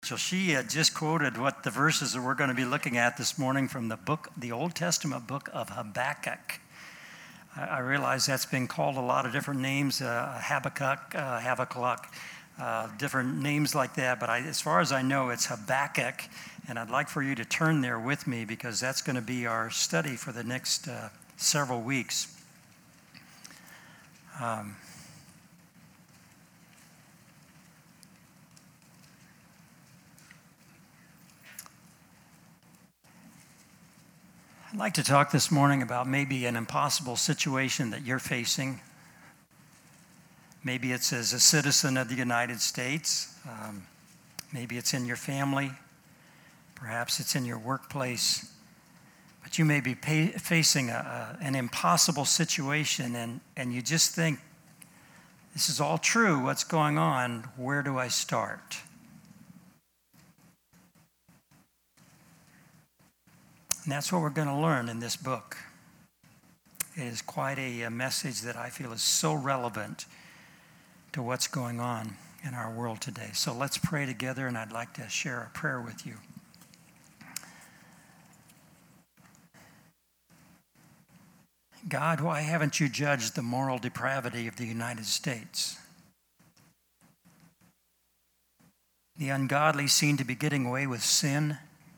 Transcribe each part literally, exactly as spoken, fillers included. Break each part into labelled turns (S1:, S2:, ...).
S1: Rachel. She had just quoted what the verses that we're going to be looking at this morning from the book, the Old Testament book of Habakkuk. I, I realize that's been called a lot of different names, uh, Habakkuk, uh, Habakkuk, uh, different names like that. But I, as far as I know, it's Habakkuk. And I'd like for you to turn there with me because that's going to be our study for the next uh, several weeks. Um, I'd like to talk this morning about maybe an impossible situation that you're facing. Maybe it's as a citizen of the United States. Um, maybe it's in your family. Perhaps it's in your workplace. But you may be pay, facing a, a, an impossible situation, and, and you just think, this is all true, what's going on? Where do I start? And that's what we're going to learn in this book. It is quite a, a message that I feel is so relevant to what's going on in our world today. So let's pray together, and I'd like to share a prayer with you. God, why haven't you judged the moral depravity of the United States? The ungodly seem to be getting away with sin.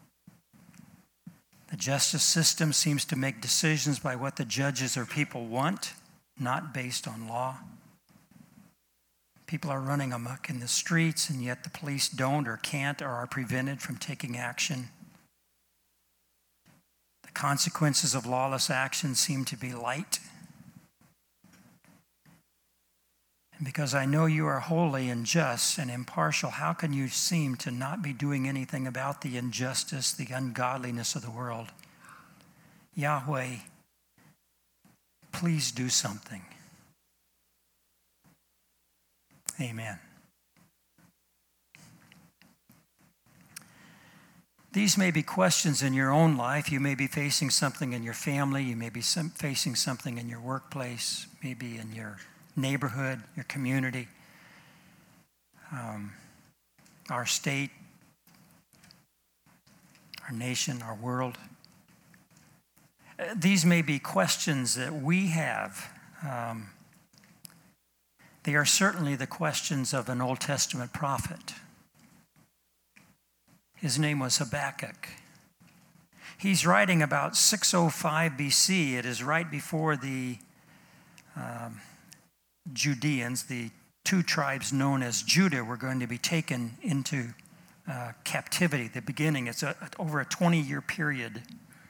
S1: The justice system seems to make decisions by what the judges or people want, not based on law. People are running amok in the streets, and yet the police don't or can't or are prevented from taking action. The consequences of lawless action seem to be light. And because I know you are holy and just and impartial, how can you seem to not be doing anything about the injustice, the ungodliness of the world? Yahweh, please do something. Amen. These may be questions in your own life. You may be facing something in your family. You may be some, facing something in your workplace, maybe in your neighborhood, your community, um, our state, our nation, our world. Uh, these may be questions that we have. Um, they are certainly the questions of an Old Testament prophet. His name was Habakkuk. He's writing about six oh five B C. It is right before the um, Judeans, the two tribes known as Judah, were going to be taken into uh, captivity. The beginning, it's a, over a twenty-year period.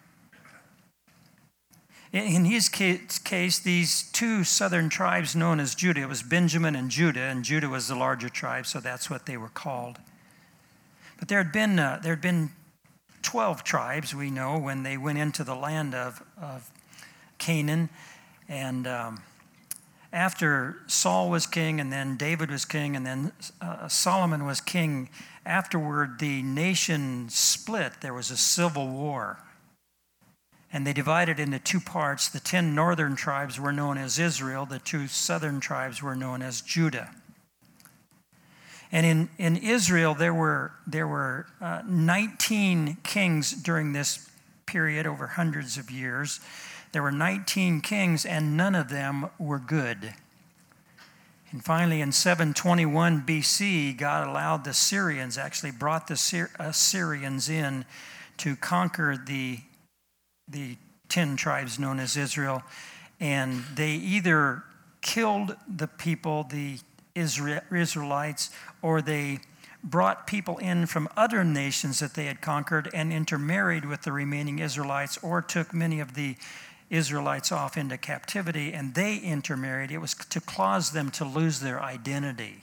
S1: In his case, these two southern tribes known as Judah, it was Benjamin and Judah, and Judah was the larger tribe, so that's what they were called. But there had been uh, there had been twelve tribes, we know, when they went into the land of, of Canaan. And um, after Saul was king, and then David was king, and then uh, Solomon was king, afterward the nation split. There was a civil war. And they divided into two parts. The ten northern tribes were known as Israel. The two southern tribes were known as Judah. And in, in Israel, there were, there were uh, nineteen kings during this period, over hundreds of years. There were nineteen kings, and none of them were good. And finally, in seven twenty-one B C, God allowed the Syrians, actually brought the Syr- Assyrians in to conquer the, the ten tribes known as Israel. And they either killed the people, the Israelites, or they brought people in from other nations that they had conquered and intermarried with the remaining Israelites, or took many of the Israelites off into captivity and they intermarried. It was to cause them to lose their identity.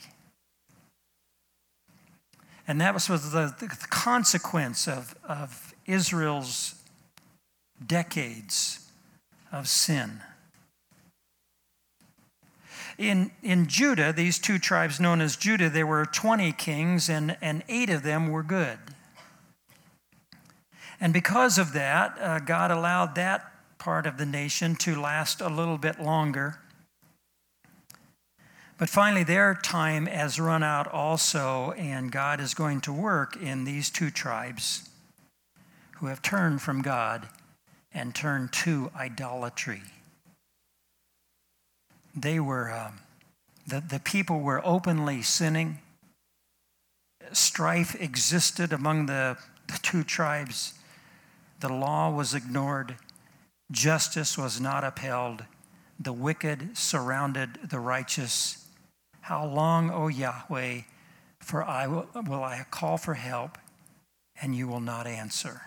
S1: And that was the, the consequence of, of Israel's decades of sin. In, in Judah, these two tribes known as Judah, there were twenty kings, and, and eight of them were good. And because of that, uh, God allowed that part of the nation to last a little bit longer. But finally, their time has run out also, and God is going to work in these two tribes who have turned from God and turned to idolatry. They were, um, the, the people were openly sinning. Strife existed among the, the two tribes. The law was ignored. Justice was not upheld. The wicked surrounded the righteous. How long, O Yahweh, for I will, will I call for help, and you will not answer?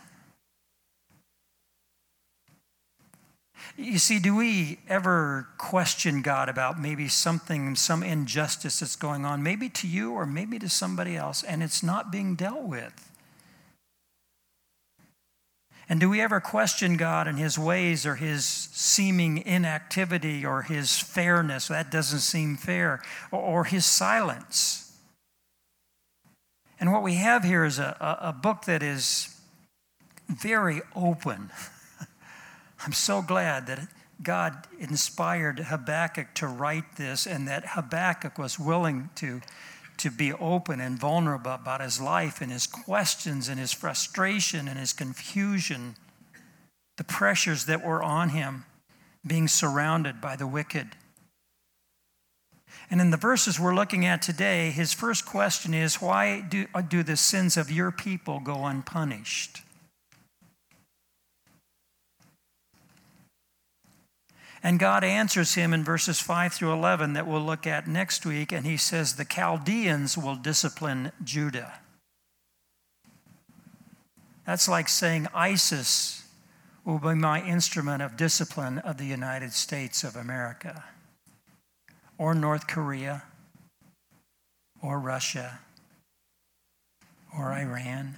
S1: You see, do we ever question God about maybe something, some injustice that's going on, maybe to you or maybe to somebody else, and it's not being dealt with? And do we ever question God and his ways or his seeming inactivity or his fairness? That doesn't seem fair. Or, or his silence. And what we have here is a, a, a book that is very open. I'm so glad that God inspired Habakkuk to write this, and that Habakkuk was willing to, to be open and vulnerable about his life and his questions and his frustration and his confusion, the pressures that were on him, being surrounded by the wicked. And in the verses we're looking at today, his first question is, why do, do the sins of your people go unpunished? And God answers him in verses five through eleven that we'll look at next week, and he says, the Chaldeans will discipline Judah. That's like saying ISIS will be my instrument of discipline of the United States of America, or North Korea, or Russia, or Iran.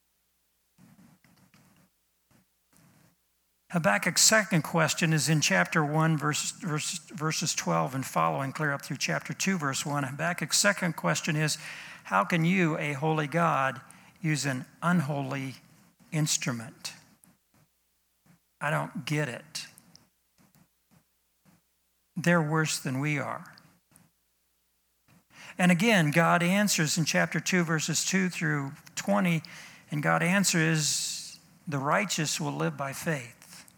S1: Habakkuk's second question is in chapter one, verse, verse, verses twelve and following, clear up through chapter two, verse one. Habakkuk's second question is, how can you, a holy God, use an unholy instrument? I don't get it. They're worse than we are. And again, God answers in chapter two, verses two through twenty, and God answers, the righteous will live by faith.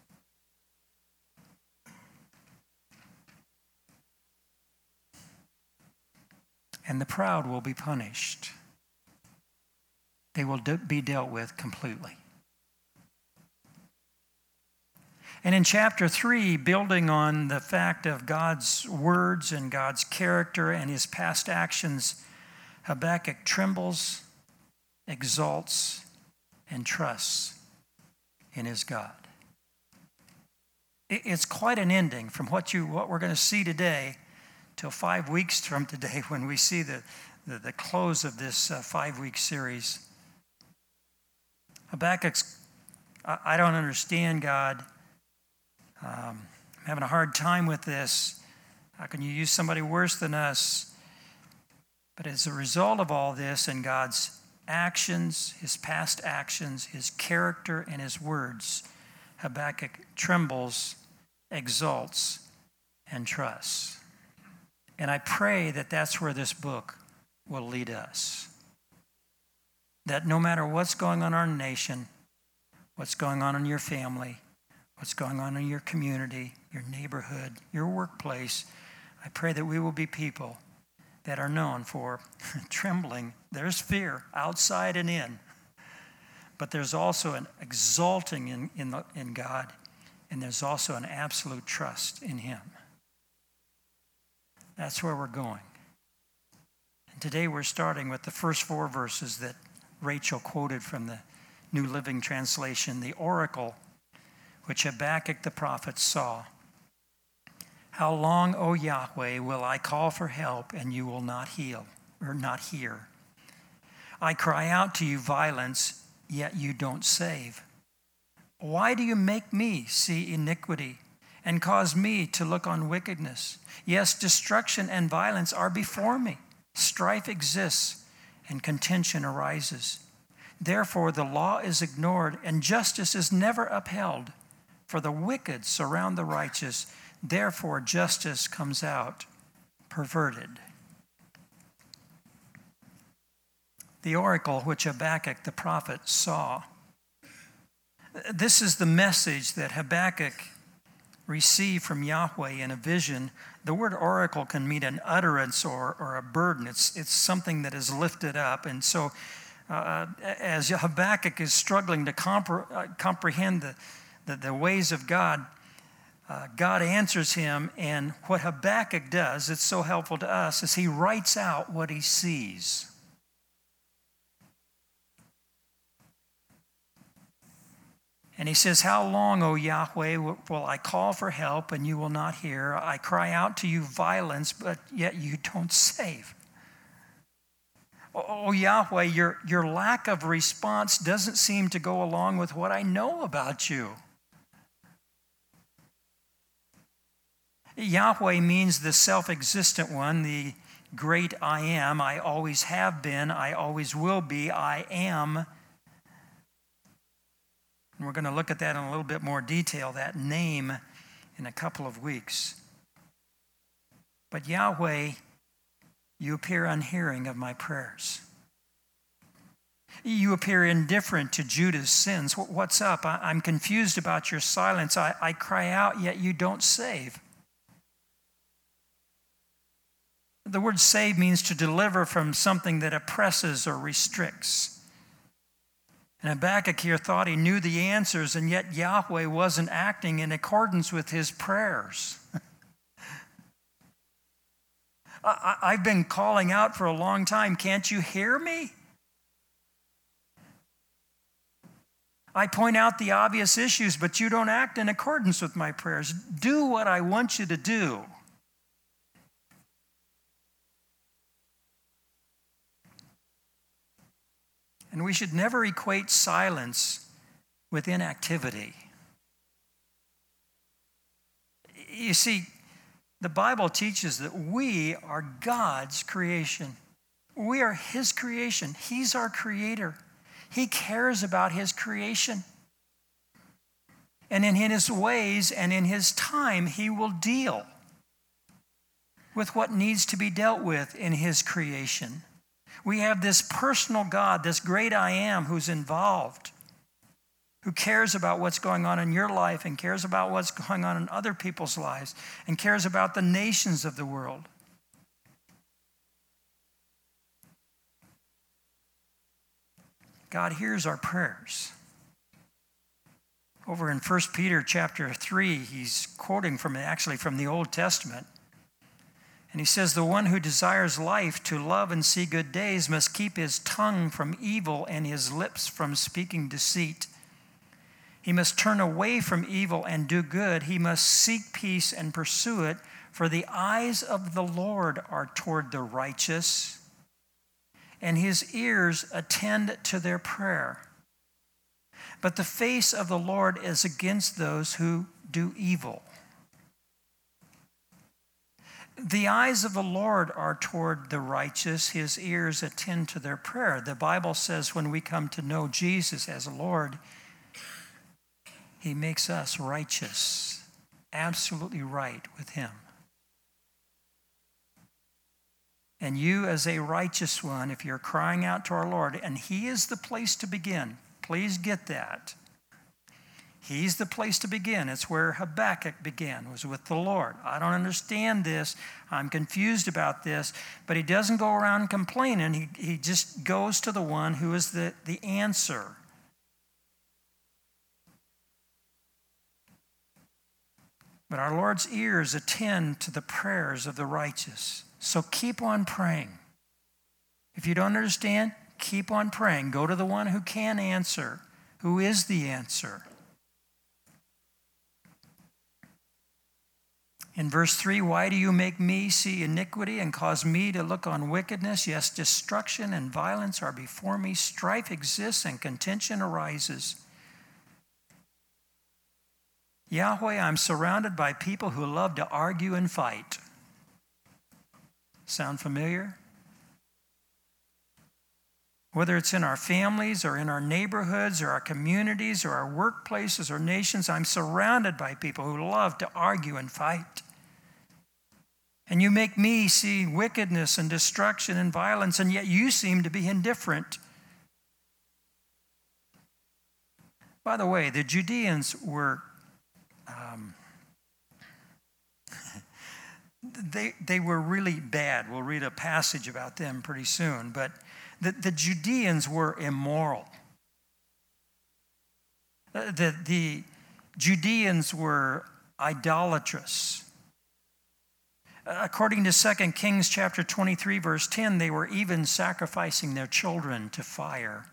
S1: And the proud will be punished. They will be dealt with completely. And in chapter three, building on the fact of God's words and God's character and his past actions, Habakkuk trembles, exalts, and trusts in his God. It's quite an ending from what you what we're going to see today till five weeks from today when we see the, the, the close of this uh, five-week series. Habakkuk's, I, I don't understand, God. Um, I'm having a hard time with this. How can you use somebody worse than us? But as a result of all this and God's actions, his past actions, his character, and his words, Habakkuk trembles, exalts, and trusts. And I pray that that's where this book will lead us. That no matter what's going on in our nation, what's going on in your family, what's going on in your community, your neighborhood, your workplace, I pray that we will be people that are known for trembling. There's fear outside and in, but there's also an exalting in, in, the, in God, and there's also an absolute trust in him. That's where we're going. And today we're starting with the first four verses that Rachel quoted from the New Living Translation, the oracle which Habakkuk the prophet saw. How long, O Yahweh, will I call for help and you will not heal or not hear? I cry out to you violence, yet you don't save. Why do you make me see iniquity and cause me to look on wickedness? Yes, destruction and violence are before me. Strife exists and contention arises. Therefore, the law is ignored and justice is never upheld. For the wicked surround the righteous. Therefore, justice comes out perverted. the oracle which Habakkuk the prophet saw. This is the message that Habakkuk received from Yahweh in a vision. The word oracle can mean an utterance or, or a burden. It's, it's something that is lifted up. And so uh, as Habakkuk is struggling to compre- uh, comprehend the, the, the ways of God, uh, God answers him. And what Habakkuk does, it's so helpful to us, is he writes out what he sees. And he says, how long, O Yahweh, will I call for help and you will not hear? I cry out to you violence, but yet you don't save. Oh, Yahweh, your, your lack of response doesn't seem to go along with what I know about you. Yahweh means the self-existent one, the great I am. I always have been. I always will be. I am. And we're going to look at that in a little bit more detail, that name, in a couple of weeks. But Yahweh, you appear unhearing of my prayers. You appear indifferent to Judah's sins. What's up? I'm confused about your silence. I, I cry out, yet you don't save. The word save means to deliver from something that oppresses or restricts. And Habakkuk here thought he knew the answers, and yet Yahweh wasn't acting in accordance with his prayers. I, I've been calling out for a long time. Can't you hear me? I point out the obvious issues, but you don't act in accordance with my prayers. Do what I want you to do. And we should never equate silence with inactivity. You see, the Bible teaches that we are God's creation. We are His creation. He's our creator. He cares about His creation. And in His ways and in His time, He will deal with what needs to be dealt with in His creation. We have this personal God, this great I am, who's involved, who cares about what's going on in your life and cares about what's going on in other people's lives and cares about the nations of the world. God hears our prayers. Over in First Peter chapter three, he's quoting from actually from the Old Testament. And he says, the one who desires life to love and see good days must keep his tongue from evil and his lips from speaking deceit. He must turn away from evil and do good. He must seek peace and pursue it, for the eyes of the Lord are toward the righteous, and his ears attend to their prayer. But the face of the Lord is against those who do evil. The eyes of the Lord are toward the righteous. His ears attend to their prayer. The Bible says when we come to know Jesus as Lord, He makes us righteous, absolutely right with Him. And you as a righteous one, if you're crying out to our Lord, and He is the place to begin, please get that. He's the place to begin. It's where Habakkuk began, was with the Lord. I don't understand this. I'm confused about this. But he doesn't go around complaining. He, he just goes to the one who is the, the answer. But our Lord's ears attend to the prayers of the righteous. So keep on praying. If you don't understand, keep on praying. Go to the one who can answer, who is the answer. In verse three, why do you make me see iniquity and cause me to look on wickedness? Yes, destruction and violence are before me. Strife exists and contention arises. Yahweh, I'm surrounded by people who love to argue and fight. Sound familiar? Whether it's in our families or in our neighborhoods or our communities or our workplaces or nations, I'm surrounded by people who love to argue and fight. And you make me see wickedness and destruction and violence, and yet you seem to be indifferent. By the way, the Judeans were, um, they, they were really bad. We'll read a passage about them pretty soon. But the, the Judeans were immoral. The, the Judeans were idolatrous. According to Second Kings chapter twenty-three, verse ten, they were even sacrificing their children to fire.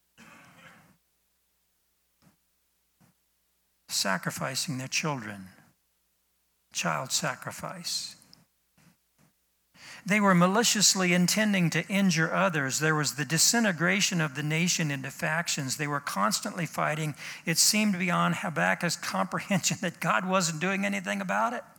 S1: Sacrificing their children. Child sacrifice. They were maliciously intending to injure others. There was the disintegration of the nation into factions. They were constantly fighting. It seemed beyond Habakkuk's comprehension that God wasn't doing anything about it.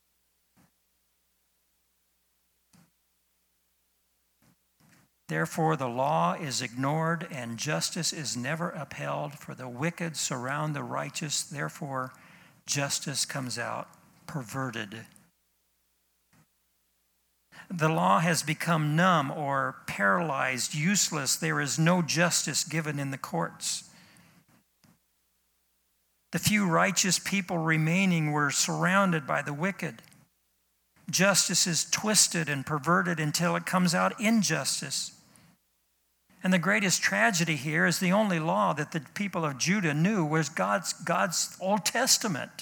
S1: Therefore, the law is ignored and justice is never upheld, for the wicked surround the righteous. Therefore, justice comes out perverted. The law has become numb or paralyzed, useless. There is no justice given in the courts. The few righteous people remaining were surrounded by the wicked. Justice is twisted and perverted until it comes out injustice. And the greatest tragedy here is the only law that the people of Judah knew was God's, God's Old Testament.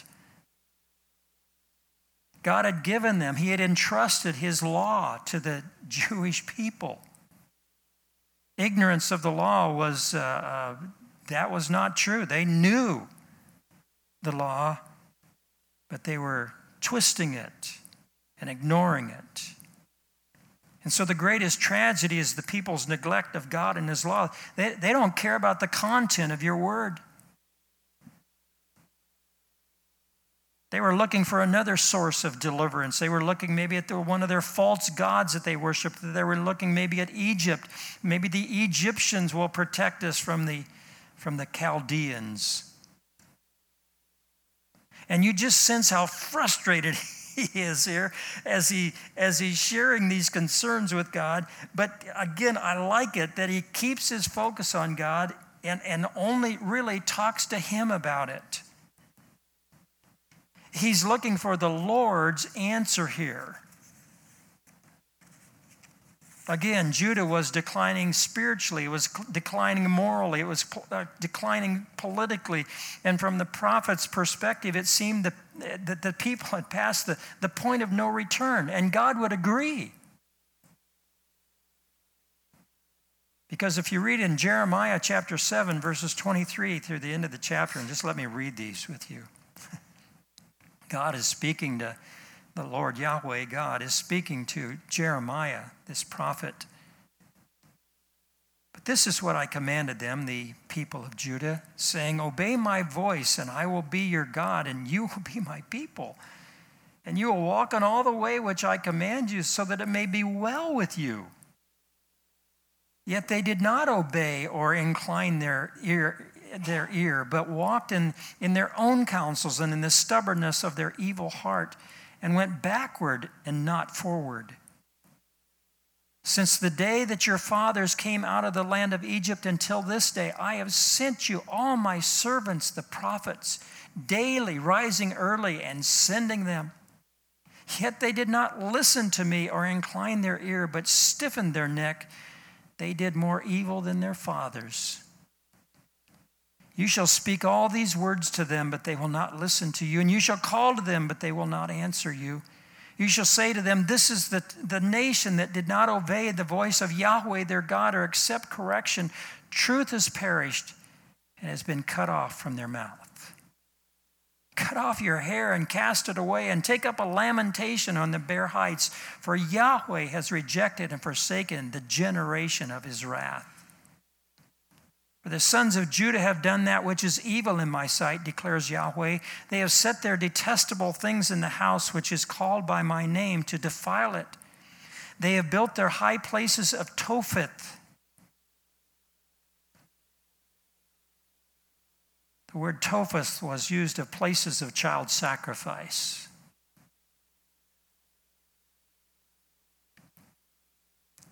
S1: God had given them, He had entrusted His law to the Jewish people. Ignorance of the law was, uh, uh, that was not true. They knew the law, but they were twisting it and ignoring it. And so the greatest tragedy is the people's neglect of God and His law. They, they don't care about the content of your word. They were looking for another source of deliverance. They were looking maybe at the, one of their false gods that they worshiped. They were looking maybe at Egypt. Maybe the Egyptians will protect us from the, from the Chaldeans. And you just sense how frustrated he is here as he as he's sharing these concerns with God. But again, I like it that he keeps his focus on God and, and only really talks to Him about it. He's looking for the Lord's answer here. Again, Judah was declining spiritually. It was declining morally. It was uh, declining politically. And from the prophet's perspective, it seemed that, that the people had passed the, the point of no return. And God would agree. Because if you read in Jeremiah chapter seven, verses twenty-three through the end of the chapter, and just let me read these with you. God is speaking to the Lord Yahweh. God is speaking to Jeremiah, this prophet. But this is what I commanded them, the people of Judah, saying, obey my voice, and I will be your God, and you will be my people. And you will walk on all the way which I command you, so that it may be well with you. Yet they did not obey or incline their ear their ear, but walked in, in their own counsels and in the stubbornness of their evil heart, and went backward and not forward. Since the day that your fathers came out of the land of Egypt until this day, I have sent you all my servants, the prophets, daily rising early and sending them. Yet they did not listen to me or incline their ear, but stiffened their neck. They did more evil than their fathers. You shall speak all these words to them, but they will not listen to you. And you shall call to them, but they will not answer you. You shall say to them, this is the, the nation that did not obey the voice of Yahweh their God or accept correction. Truth has perished and has been cut off from their mouth. Cut off your hair and cast it away, and take up a lamentation on the bare heights, for Yahweh has rejected and forsaken the generation of His wrath. For the sons of Judah have done that which is evil in my sight, declares Yahweh. They have set their detestable things in the house which is called by my name to defile it. They have built their high places of Topheth. The word Topheth was used of places of child sacrifice.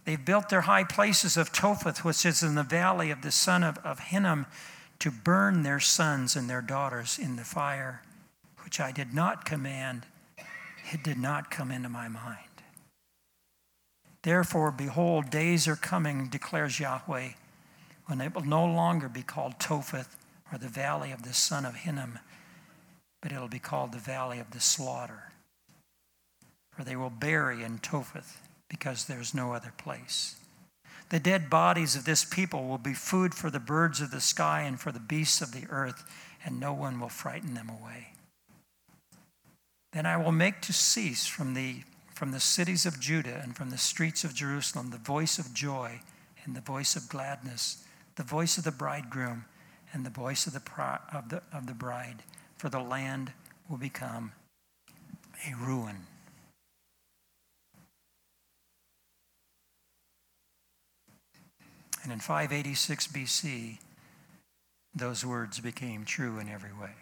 S1: They've built their high places of Topheth, which is in the valley of the son of, of Hinnom, to burn their sons and their daughters in the fire, which I did not command. It did not come into my mind. Therefore, behold, days are coming, declares Yahweh, when it will no longer be called Topheth or the valley of the son of Hinnom, but it will be called the valley of the slaughter. For they will bury in Topheth, because there's no other place. The dead bodies of this people will be food for the birds of the sky and for the beasts of the earth, and no one will frighten them away. Then I will make to cease from the, from the cities of Judah and from the streets of Jerusalem the voice of joy and the voice of gladness, the voice of the bridegroom and the voice of the, of the, of the bride, for the land will become a ruin. And in five eighty-six B C, those words became true in every way.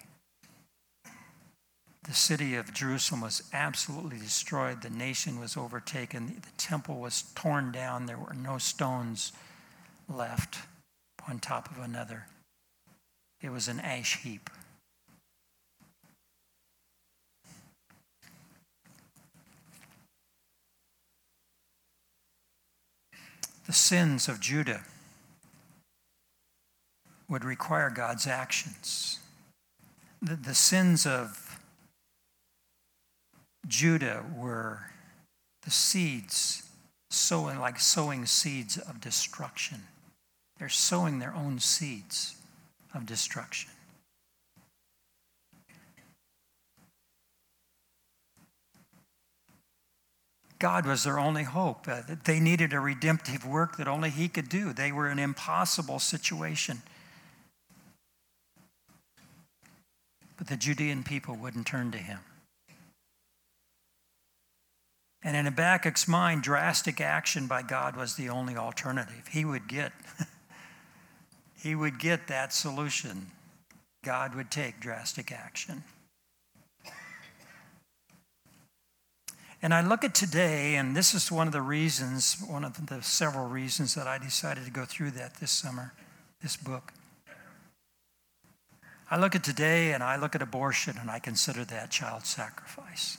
S1: The city of Jerusalem was absolutely destroyed. The nation was overtaken. The temple was torn down. There were no stones left on top of another. It was an ash heap. The sins of Judah would require God's actions. The, the sins of Judah were the seeds, sowing like sowing seeds of destruction. They're sowing their own seeds of destruction. God was their only hope. Uh, they needed a redemptive work that only He could do. They were in an impossible situation. But the Judean people wouldn't turn to Him. And in Habakkuk's mind, drastic action by God was the only alternative. He would get, he would get that solution. God would take drastic action. And I look at today, and this is one of the reasons, one of the several reasons that I decided to go through that this summer, this book. I look at today and I look at abortion and I consider that child sacrifice.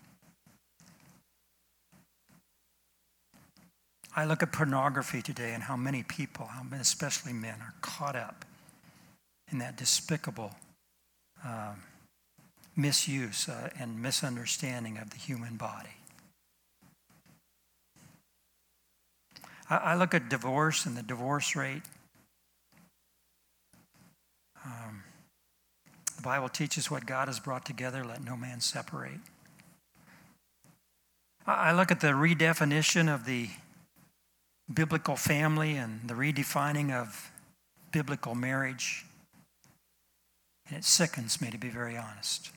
S1: I look at pornography today and how many people, how many, especially men, are caught up in that despicable um, misuse uh, and misunderstanding of the human body. I, I look at divorce and the divorce rate. Um, the Bible teaches what God has brought together, let no man separate. I, I look at the redefinition of the biblical family and the redefining of biblical marriage. And it sickens me, to be very honest.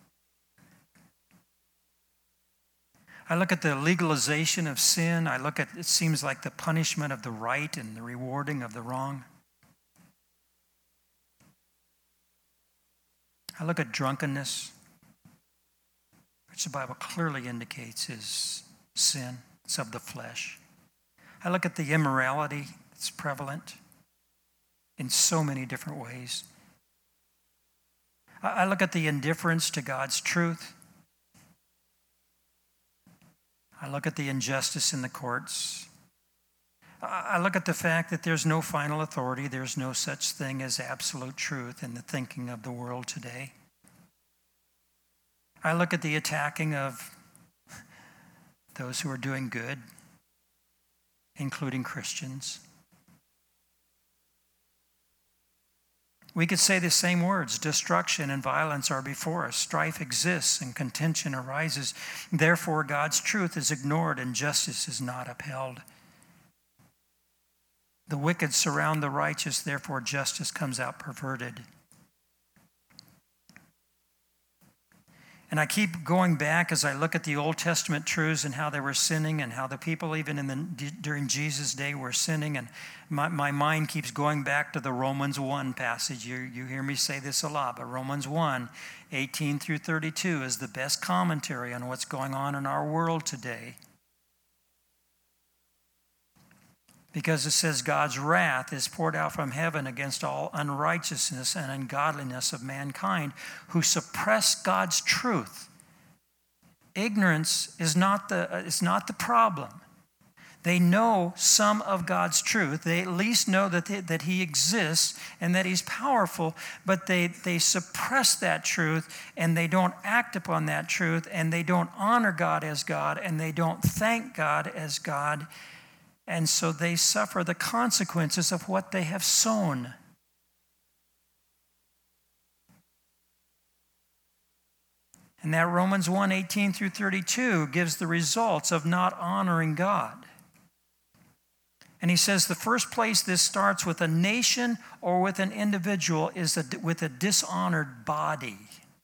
S1: I look at the legalization of sin. I look at, it seems like the punishment of the right and the rewarding of the wrong. I look at drunkenness, which the Bible clearly indicates is sin. It's of the flesh. I look at the immorality that's prevalent in so many different ways. I look at the indifference to God's truth. I look at the injustice in the courts. I look at the fact that there's no final authority. There's no such thing as absolute truth in the thinking of the world today. I look at the attacking of those who are doing good, including Christians. We could say the same words. Destruction and violence are before us. Strife exists and contention arises. Therefore, God's truth is ignored and justice is not upheld. The wicked surround the righteous, therefore justice comes out perverted. And I keep going back as I look at the Old Testament truths and how they were sinning and how the people even in the, during Jesus' day were sinning. And my, my mind keeps going back to the Romans one passage. You, you hear me say this a lot, but Romans one, eighteen through thirty-two is the best commentary on what's going on in our world today. Because it says God's wrath is poured out from heaven against all unrighteousness and ungodliness of mankind who suppress God's truth. Ignorance is not the, uh, is not the problem. They know some of God's truth. They at least know that, they, that He exists and that He's powerful, but they, they suppress that truth and they don't act upon that truth and they don't honor God as God and they don't thank God as God. And so they suffer the consequences of what they have sown. And that Romans one, eighteen through thirty-two gives the results of not honoring God. And he says the first place this starts with a nation or with an individual is a, with a dishonored body.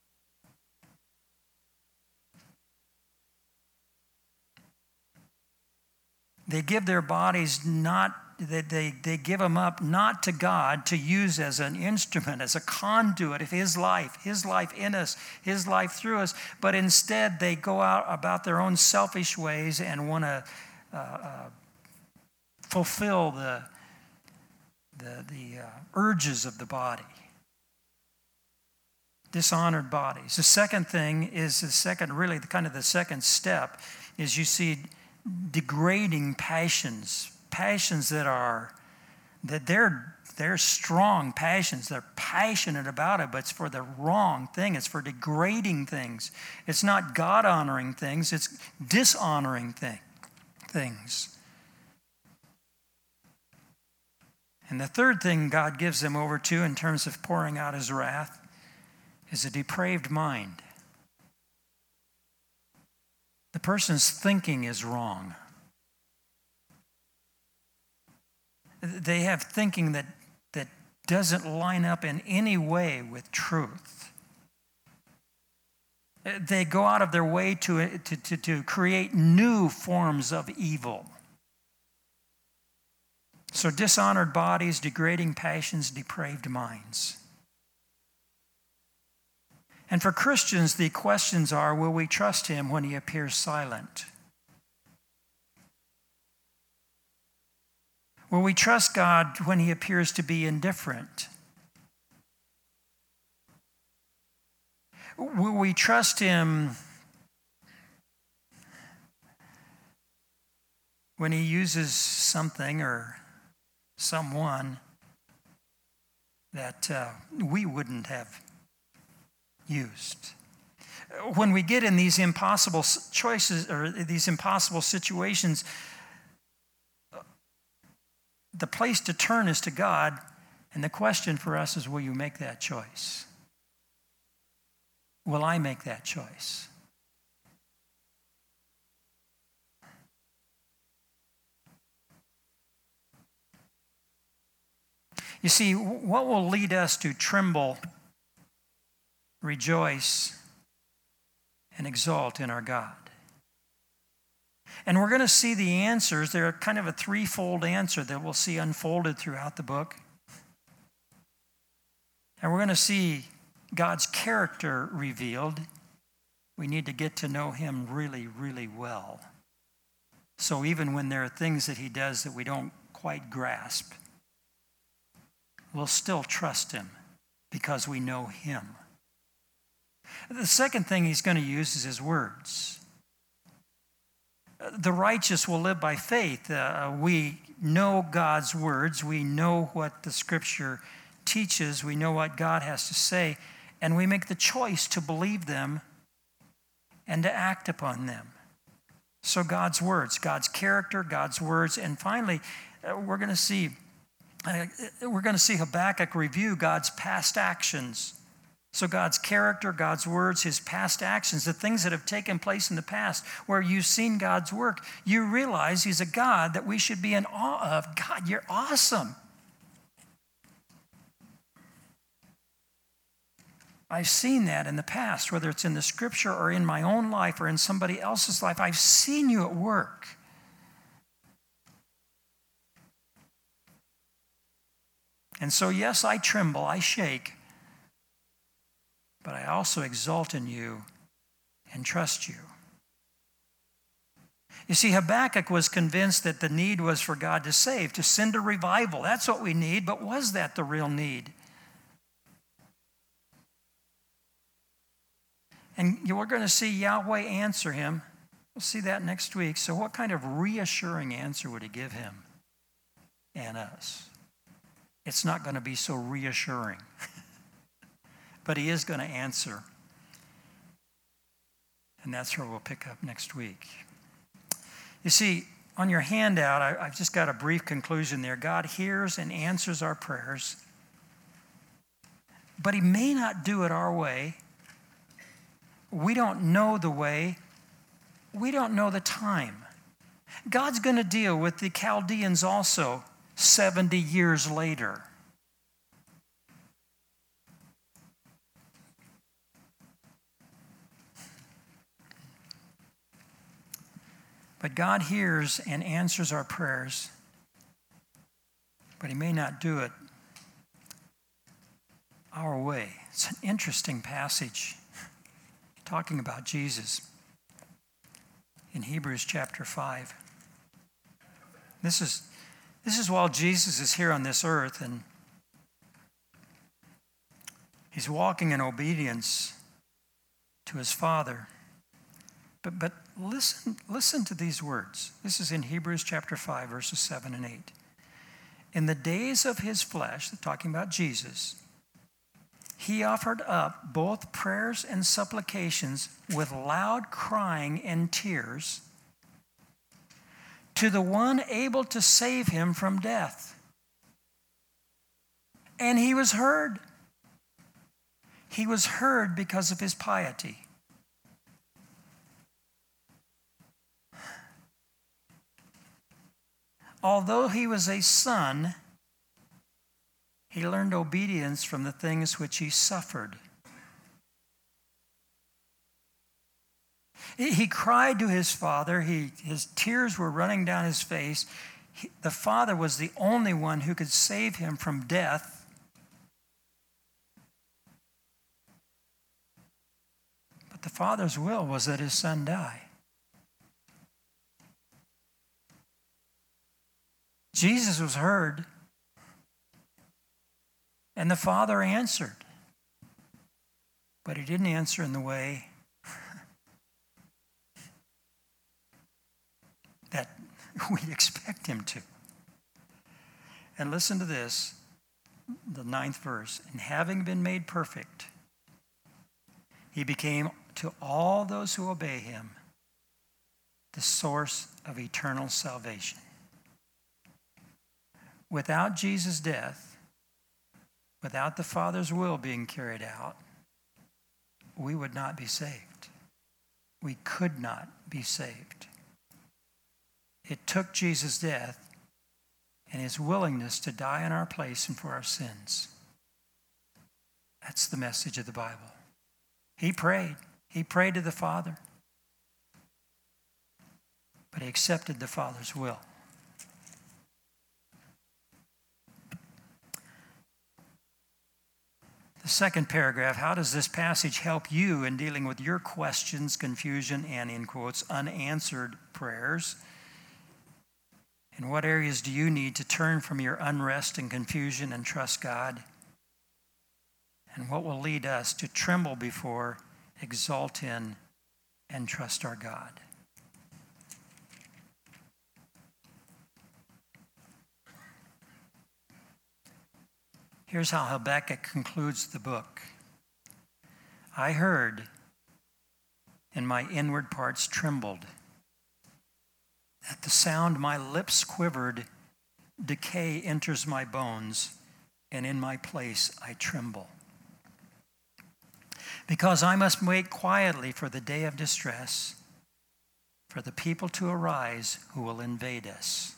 S1: They give their bodies not, they, they, they give them up not to God to use as an instrument, as a conduit of His life, His life in us, His life through us, but instead they go out about their own selfish ways and want to uh, uh, fulfill the, the, the uh, urges of the body. Dishonored bodies. The second thing is the second, really the kind of the second step is you see degrading passions, passions that are, that they're, they're strong passions. They're passionate about it, but it's for the wrong thing. It's for degrading things. It's not God-honoring things. It's dishonoring thing, things. And the third thing God gives them over to in terms of pouring out His wrath is a depraved mind. The person's thinking is wrong. They have thinking that, that doesn't line up in any way with truth. They go out of their way to, to, to, to create new forms of evil. So dishonored bodies, degrading passions, depraved minds. And for Christians, the questions are, will we trust Him when He appears silent? Will we trust God when He appears to be indifferent? Will we trust Him when He uses something or someone that uh, we wouldn't have used? When we get in these impossible choices or these impossible situations, the place to turn is to God, and the question for us is, will you make that choice? Will I make that choice? You see, what will lead us to tremble, rejoice, and exalt in our God? And we're going to see the answers. They're kind of a threefold answer that we'll see unfolded throughout the book. And we're going to see God's character revealed. We need to get to know Him really, really well. So even when there are things that He does that we don't quite grasp, we'll still trust Him because we know Him. The second thing He's going to use is His words. The righteous will live by faith. Uh, we know God's words. We know what the Scripture teaches. We know what God has to say. And we make the choice to believe them and to act upon them. So God's words, God's character, God's words. And finally, uh, we're going to see uh, we're going to see Habakkuk review God's past actions. So God's character, God's words, His past actions, the things that have taken place in the past where you've seen God's work, you realize He's a God that we should be in awe of. God, you're awesome. I've seen that in the past, whether it's in the Scripture or in my own life or in somebody else's life. I've seen you at work. And so, yes, I tremble, I shake, but I also exult in you and trust you. You see, Habakkuk was convinced that the need was for God to save, to send a revival. That's what we need, but was that the real need? And we're going to see Yahweh answer him. We'll see that next week. So what kind of reassuring answer would he give him and us? It's not going to be so reassuring. But he is going to answer. And that's where we'll pick up next week. You see, on your handout, I, I've just got a brief conclusion there. God hears and answers our prayers, but he may not do it our way. We don't know the way. We don't know the time. God's going to deal with the Chaldeans also seventy years later. But God hears and answers our prayers, but he may not do it our way. It's an interesting passage talking about Jesus in Hebrews chapter five. This is, this is while Jesus is here on this earth, and he's walking in obedience to his Father. But, but listen, listen to these words. This is in Hebrews chapter five, verses seven and eight. In the days of his flesh, talking about Jesus, he offered up both prayers and supplications with loud crying and tears to the one able to save him from death. And he was heard. He was heard because of his piety. Although he was a son, he learned obedience from the things which he suffered. He cried to his father. He, his tears were running down his face. He, the Father was the only one who could save him from death. But the Father's will was that his son die. Jesus was heard, and the Father answered. But he didn't answer in the way that we expect him to. And listen to this, the ninth verse. And having been made perfect, he became to all those who obey him the source of eternal salvation. Without Jesus' death, without the Father's will being carried out, we would not be saved. We could not be saved. It took Jesus' death and his willingness to die in our place and for our sins. That's the message of the Bible. He prayed. He prayed to the Father, but he accepted the Father's will. The second paragraph, how does this passage help you in dealing with your questions, confusion, and, in quotes, unanswered prayers? In what areas do you need to turn from your unrest and confusion and trust God? And what will lead us to tremble before, exalt in, and trust our God? Here's how Habakkuk concludes the book. I heard, and my inward parts trembled. At the sound my lips quivered, decay enters my bones, and in my place I tremble. Because I must wait quietly for the day of distress, for the people to arise who will invade us.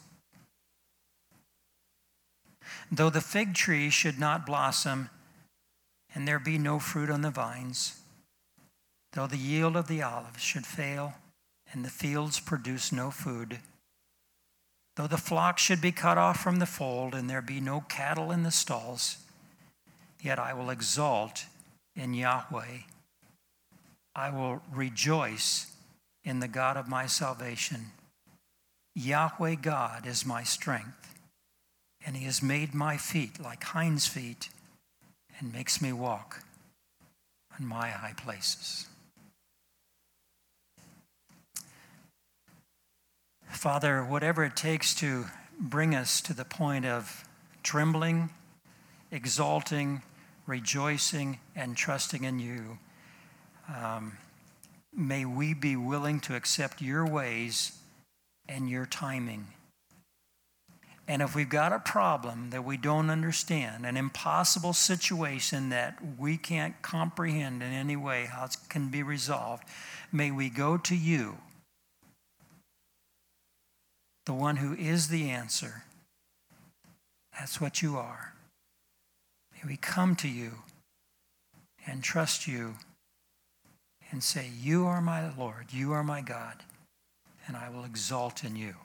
S1: Though the fig tree should not blossom, and there be no fruit on the vines, though the yield of the olive should fail, and the fields produce no food, though the flock should be cut off from the fold, and there be no cattle in the stalls, yet I will exult in Yahweh. I will rejoice in the God of my salvation. Yahweh God is my strength, and he has made my feet like hinds' feet and makes me walk on my high places. Father, whatever it takes to bring us to the point of trembling, exalting, rejoicing, and trusting in you, um, may we be willing to accept your ways and your timing. And if we've got a problem that we don't understand, an impossible situation that we can't comprehend in any way how it can be resolved, may we go to you, the one who is the answer. That's what you are. May we come to you and trust you and say, you are my Lord, you are my God, and I will exalt in you.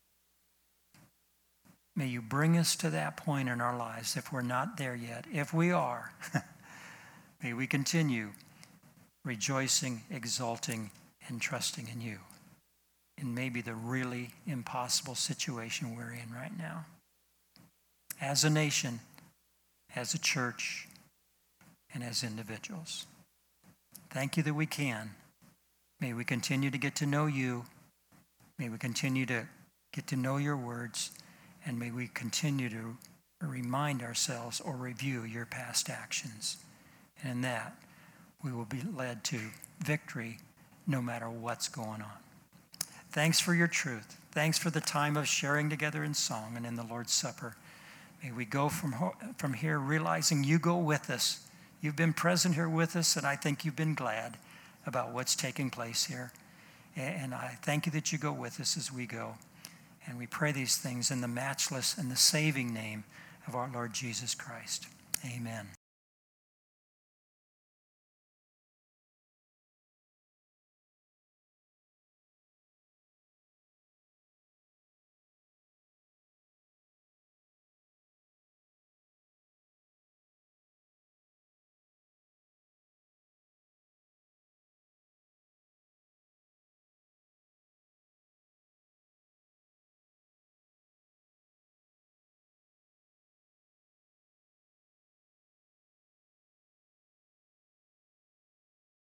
S1: May you bring us to that point in our lives if we're not there yet. If we are, may we continue rejoicing, exalting, and trusting in you in maybe the really impossible situation we're in right now. As a nation, as a church, and as individuals. Thank you that we can. May we continue to get to know you. May we continue to get to know your words. And may we continue to remind ourselves or review your past actions. And in that, we will be led to victory no matter what's going on. Thanks for your truth. Thanks for the time of sharing together in song and in the Lord's Supper. May we go from, from here realizing you go with us. You've been present here with us, and I think you've been glad about what's taking place here. And I thank you that you go with us as we go. And we pray these things in the matchless and the saving name of our Lord Jesus Christ. Amen.